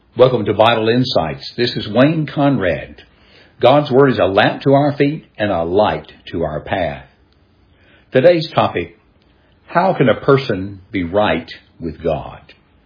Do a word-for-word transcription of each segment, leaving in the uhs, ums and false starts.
Welcome to Vital Insights. This is Wayne Conrad. God's Word is a lamp to our feet and a light to our path. Today's topic, how can a person be right with God?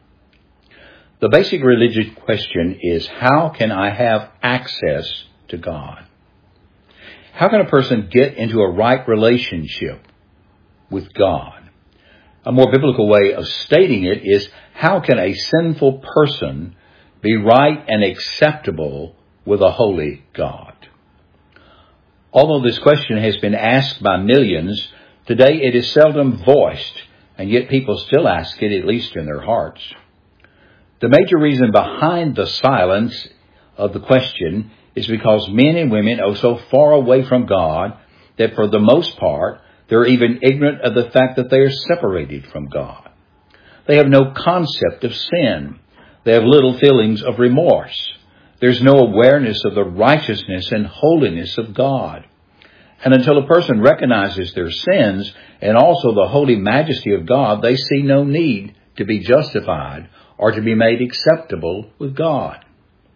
The basic religious question is, how can I have access to God? How can a person get into a right relationship with God? A more biblical way of stating it is, how can a sinful person be right and acceptable with a holy God? Although this question has been asked by millions, today it is seldom voiced, and yet people still ask it, at least in their hearts. The major reason behind the silence of the question is because men and women are so far away from God that for the most part, they're even ignorant of the fact that they are separated from God. They have no concept of sin. They have little feelings of remorse. There's no awareness of the righteousness and holiness of God. And until a person recognizes their sins and also the holy majesty of God, they see no need to be justified or to be made acceptable with God.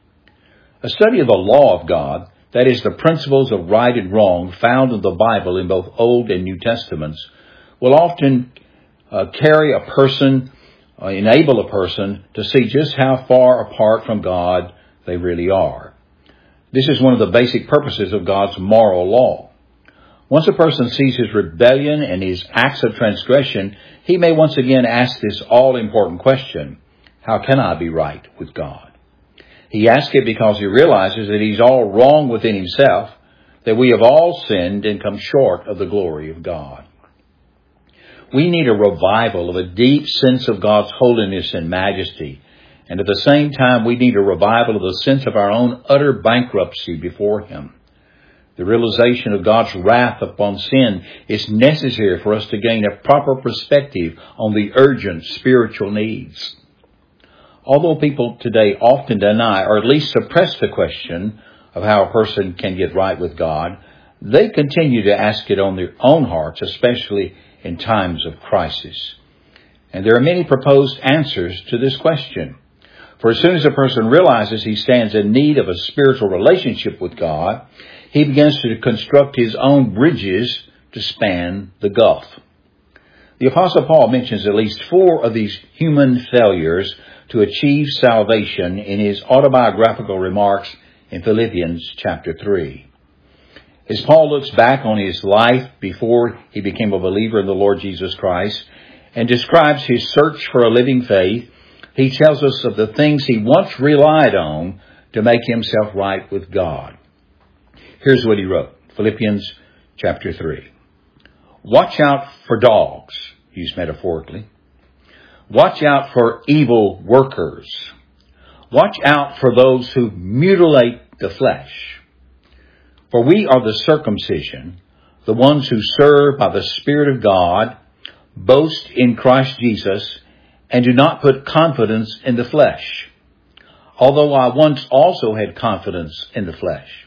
A study of the law of God, that is the principles of right and wrong found in the Bible in both Old and New Testaments, will often uh, carry a person Uh, enable a person to see just how far apart from God they really are. This is one of the basic purposes of God's moral law. Once a person sees his rebellion and his acts of transgression, he may once again ask this all-important question, how can I be right with God? He asks it because he realizes that he's all wrong within himself, that we have all sinned and come short of the glory of God. We need a revival of a deep sense of God's holiness and majesty. And at the same time, we need a revival of the sense of our own utter bankruptcy before Him. The realization of God's wrath upon sin is necessary for us to gain a proper perspective on the urgent spiritual needs. Although people today often deny or at least suppress the question of how a person can get right with God, they continue to ask it on their own hearts, especially in times of crisis. And there are many proposed answers to this question. For as soon as a person realizes he stands in need of a spiritual relationship with God, he begins to construct his own bridges to span the gulf. The Apostle Paul mentions at least four of these human failures to achieve salvation in his autobiographical remarks in Philippians chapter three. As Paul looks back on his life before he became a believer in the Lord Jesus Christ and describes his search for a living faith, he tells us of the things he once relied on to make himself right with God. Here's what he wrote, Philippians chapter three. Watch out for dogs, used metaphorically. Watch out for evil workers. Watch out for those who mutilate the flesh. For we are the circumcision, the ones who serve by the Spirit of God, boast in Christ Jesus, and do not put confidence in the flesh, although I once also had confidence in the flesh.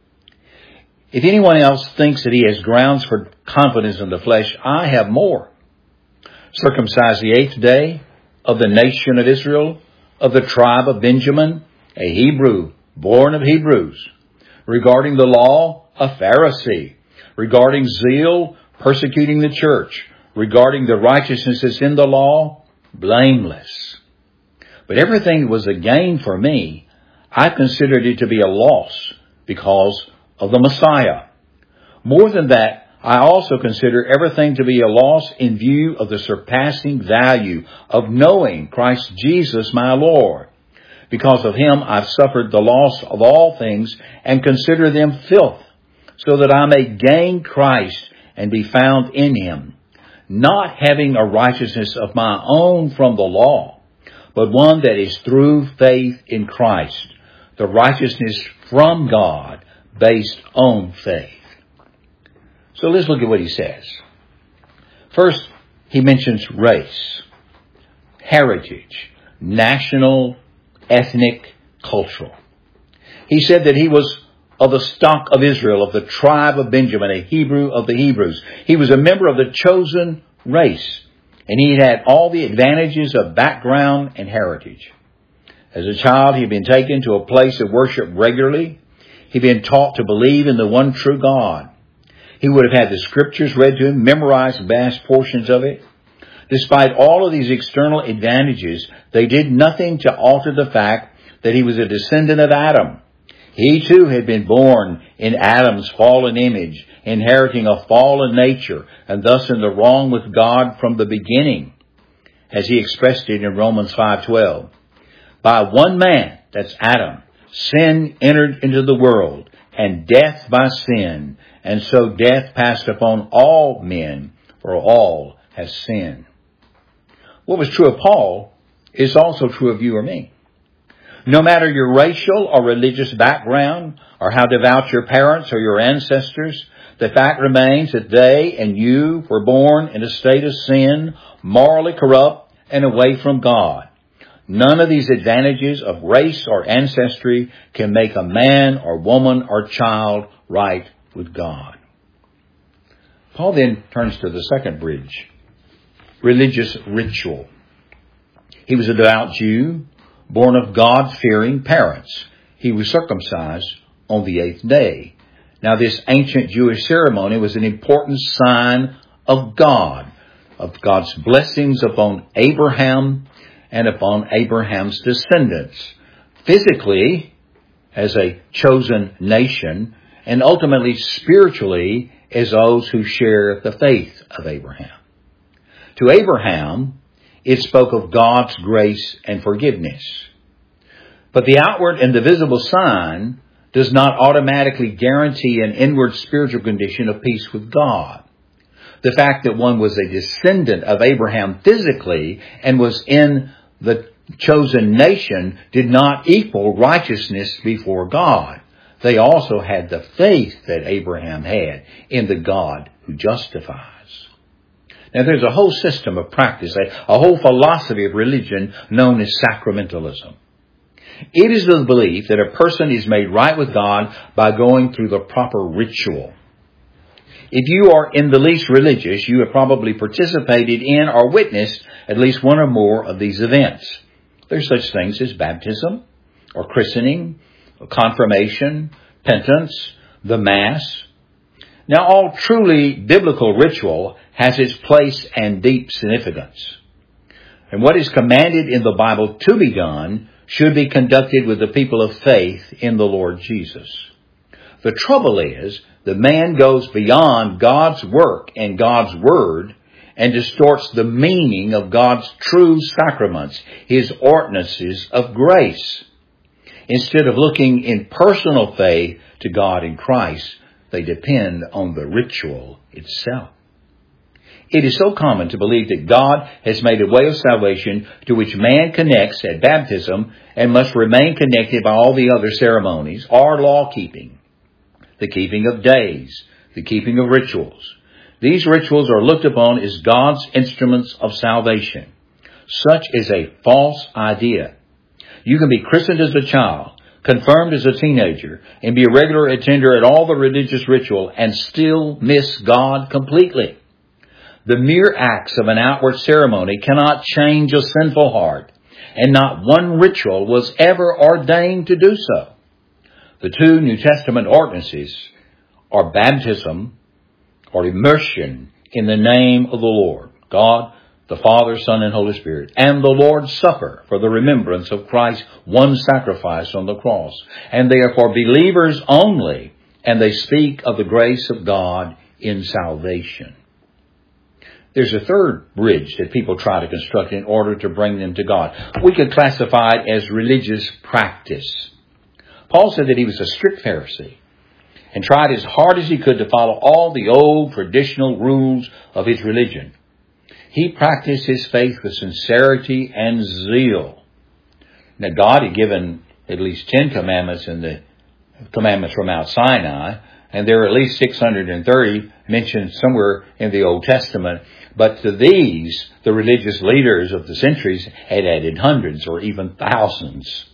If anyone else thinks that he has grounds for confidence in the flesh, I have more. Circumcised the eighth day, of the nation of Israel, of the tribe of Benjamin, a Hebrew, born of Hebrews. Regarding the law, a Pharisee. Regarding zeal, persecuting the church. Regarding the righteousness that's in the law, blameless. But everything was a gain for me. I considered it to be a loss because of the Messiah. More than that, I also consider everything to be a loss in view of the surpassing value of knowing Christ Jesus my Lord. Because of Him, I've suffered the loss of all things and consider them filth, so that I may gain Christ and be found in Him, not having a righteousness of my own from the law, but one that is through faith in Christ, the righteousness from God based on faith. So let's look at what he says. First, he mentions race, heritage, national, ethnic, cultural. He said that he was of the stock of Israel, of the tribe of Benjamin, a Hebrew of the Hebrews. He was a member of the chosen race, and he had all the advantages of background and heritage. As a child, he'd been taken to a place of worship regularly. He'd been taught to believe in the one true God. He would have had the scriptures read to him, memorized vast portions of it. Despite all of these external advantages, they did nothing to alter the fact that he was a descendant of Adam. He too had been born in Adam's fallen image, inheriting a fallen nature, and thus in the wrong with God from the beginning, as he expressed it in Romans five twelve. By one man, that's Adam, sin entered into the world, and death by sin, and so death passed upon all men, for all have sinned. What was true of Paul is also true of you or me. No matter your racial or religious background, or how devout your parents or your ancestors, the fact remains that they and you were born in a state of sin, morally corrupt, and away from God. None of these advantages of race or ancestry can make a man or woman or child right with God. Paul then turns to the second bridge, religious ritual. He was a devout Jew, born of God-fearing parents. He was circumcised on the eighth day. Now, this ancient Jewish ceremony was an important sign of God, of God's blessings upon Abraham and upon Abraham's descendants, physically as a chosen nation, and ultimately spiritually as those who share the faith of Abraham. To Abraham, it spoke of God's grace and forgiveness. But the outward and the visible sign does not automatically guarantee an inward spiritual condition of peace with God. The fact that one was a descendant of Abraham physically and was in the chosen nation did not equal righteousness before God. They also had the faith that Abraham had in the God who justifies. Now, there's a whole system of practice, a, a whole philosophy of religion known as sacramentalism. It is the belief that a person is made right with God by going through the proper ritual. If you are in the least religious, you have probably participated in or witnessed at least one or more of these events. There's such things as baptism, or christening, or confirmation, penance, the Mass. Now, all truly biblical ritual has its place and deep significance. And what is commanded in the Bible to be done should be conducted with the people of faith in the Lord Jesus. The trouble is, the man goes beyond God's work and God's word and distorts the meaning of God's true sacraments, His ordinances of grace. Instead of looking in personal faith to God in Christ, they depend on the ritual itself. It is so common to believe that God has made a way of salvation to which man connects at baptism and must remain connected by all the other ceremonies or law-keeping, the keeping of days, the keeping of rituals. These rituals are looked upon as God's instruments of salvation. Such is a false idea. You can be christened as a child, confirmed as a teenager, and be a regular attender at all the religious ritual and still miss God completely. The mere acts of an outward ceremony cannot change a sinful heart, and not one ritual was ever ordained to do so. The two New Testament ordinances are baptism or immersion in the name of the Lord, God, the Father, Son, and Holy Spirit, and the Lord's Supper for the remembrance of Christ's one sacrifice on the cross. And they are for believers only, and they speak of the grace of God in salvation. There's a third bridge that people try to construct in order to bring them to God. We could classify it as religious practice. Paul said that he was a strict Pharisee and tried as hard as he could to follow all the old traditional rules of his religion. He practiced his faith with sincerity and zeal. Now, God had given at least ten commandments in the commandments from Mount Sinai, and there are at least six hundred thirty mentioned somewhere in the Old Testament. But to these, the religious leaders of the centuries had added hundreds or even thousands.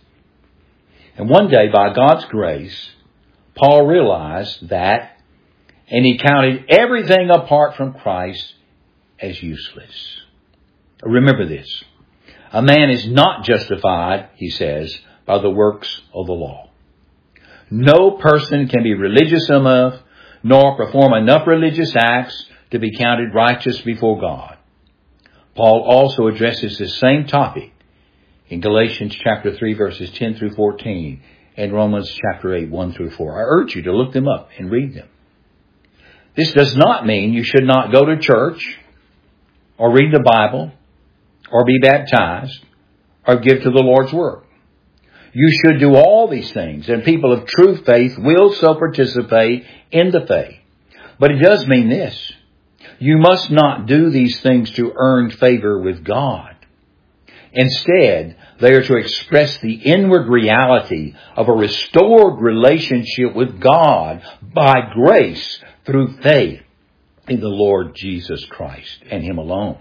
And one day, by God's grace, Paul realized that, and he counted everything apart from Christ as useless. Remember this. A man is not justified, he says, by the works of the law. No person can be religious enough, nor perform enough religious acts to be counted righteous before God. Paul also addresses this same topic in Galatians chapter three, verses ten through fourteen, and Romans chapter eight, one through four. I urge you to look them up and read them. This does not mean you should not go to church, or read the Bible, or be baptized, or give to the Lord's work. You should do all these things, and people of true faith will so participate in the faith. But it does mean this. You must not do these things to earn favor with God. Instead, they are to express the inward reality of a restored relationship with God by grace through faith in the Lord Jesus Christ and Him alone.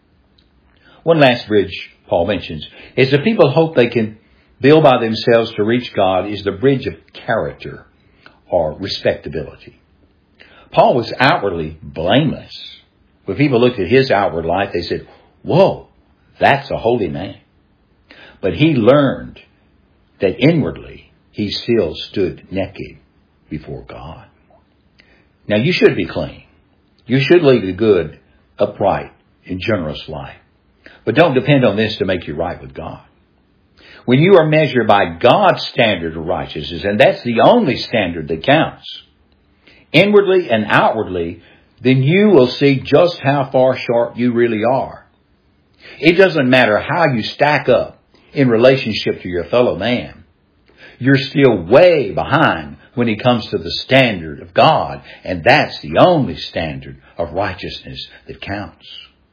One last bridge Paul mentions is that people hope they can build by themselves to reach God is the bridge of character or respectability. Paul was outwardly blameless. When people looked at his outward life, they said, "Whoa, that's a holy man." But he learned that inwardly he still stood naked before God. Now you should be clean. You should lead a good, upright, and generous life. But don't depend on this to make you right with God. When you are measured by God's standard of righteousness, and that's the only standard that counts, inwardly and outwardly, then you will see just how far short you really are. It doesn't matter how you stack up in relationship to your fellow man. You're still way behind when it comes to the standard of God, and that's the only standard of righteousness that counts.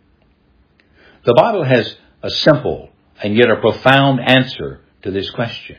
The Bible has a simple and yet a profound answer to this question.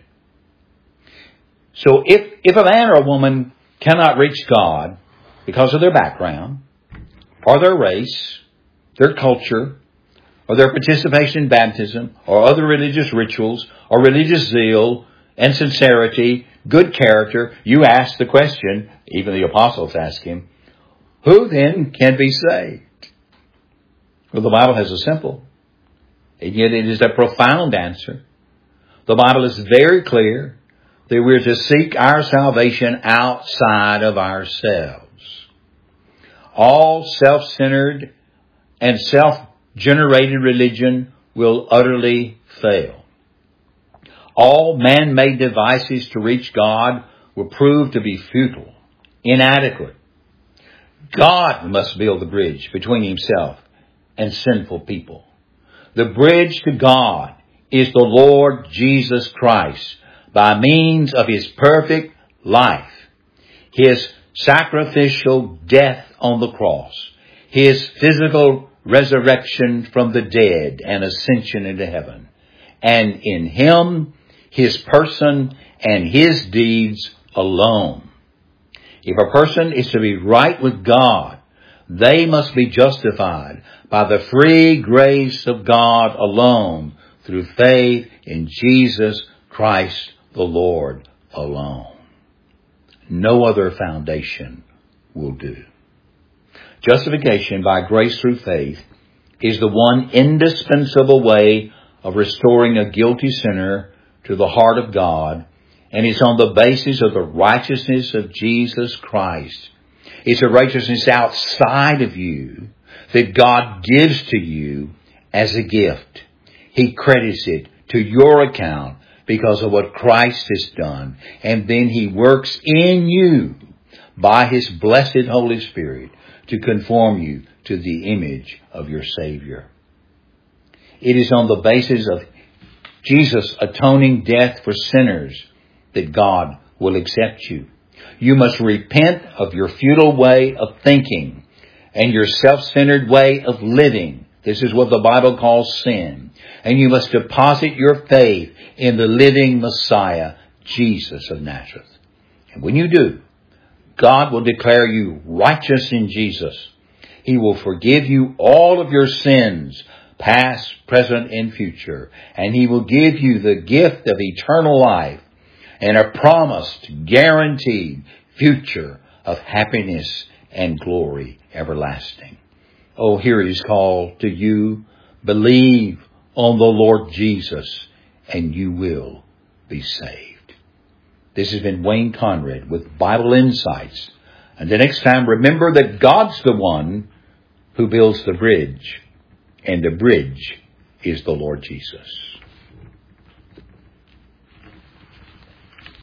So if, if a man or a woman cannot reach God because of their background, or their race, their culture, or their participation in baptism, or other religious rituals, or religious zeal and sincerity, good character, you ask the question, even the apostles ask him, who then can be saved? Well, the Bible has a simple, and yet it is a profound answer. The Bible is very clear that we're to seek our salvation outside of ourselves. All self-centered and self-generated religion will utterly fail. All man-made devices to reach God will prove to be futile, inadequate. God must build the bridge between Himself and sinful people. The bridge to God is the Lord Jesus Christ by means of His perfect life, His sacrificial death on the cross, His physical resurrection from the dead and ascension into heaven, and in Him, His person and His deeds alone. If a person is to be right with God, they must be justified by the free grace of God alone through faith in Jesus Christ the Lord alone. No other foundation will do. Justification by grace through faith is the one indispensable way of restoring a guilty sinner to the heart of God, and it's on the basis of the righteousness of Jesus Christ. It's a righteousness outside of you that God gives to you as a gift. He credits it to your account because of what Christ has done, and then He works in you by His blessed Holy Spirit to conform you to the image of your Savior. It is on the basis of Jesus' atoning death for sinners that God will accept you. You must repent of your futile way of thinking and your self-centered way of living. This is what the Bible calls sin. And you must deposit your faith in the living Messiah, Jesus of Nazareth. And when you do, God will declare you righteous in Jesus. He will forgive you all of your sins, past, present, and future. And He will give you the gift of eternal life and a promised, guaranteed future of happiness and glory everlasting. Oh, here His call to you. Believe on the Lord Jesus and you will be saved. This has been Wayne Conrad with Bible Insights. And the next time, remember that God's the one who builds the bridge, and the bridge is the Lord Jesus.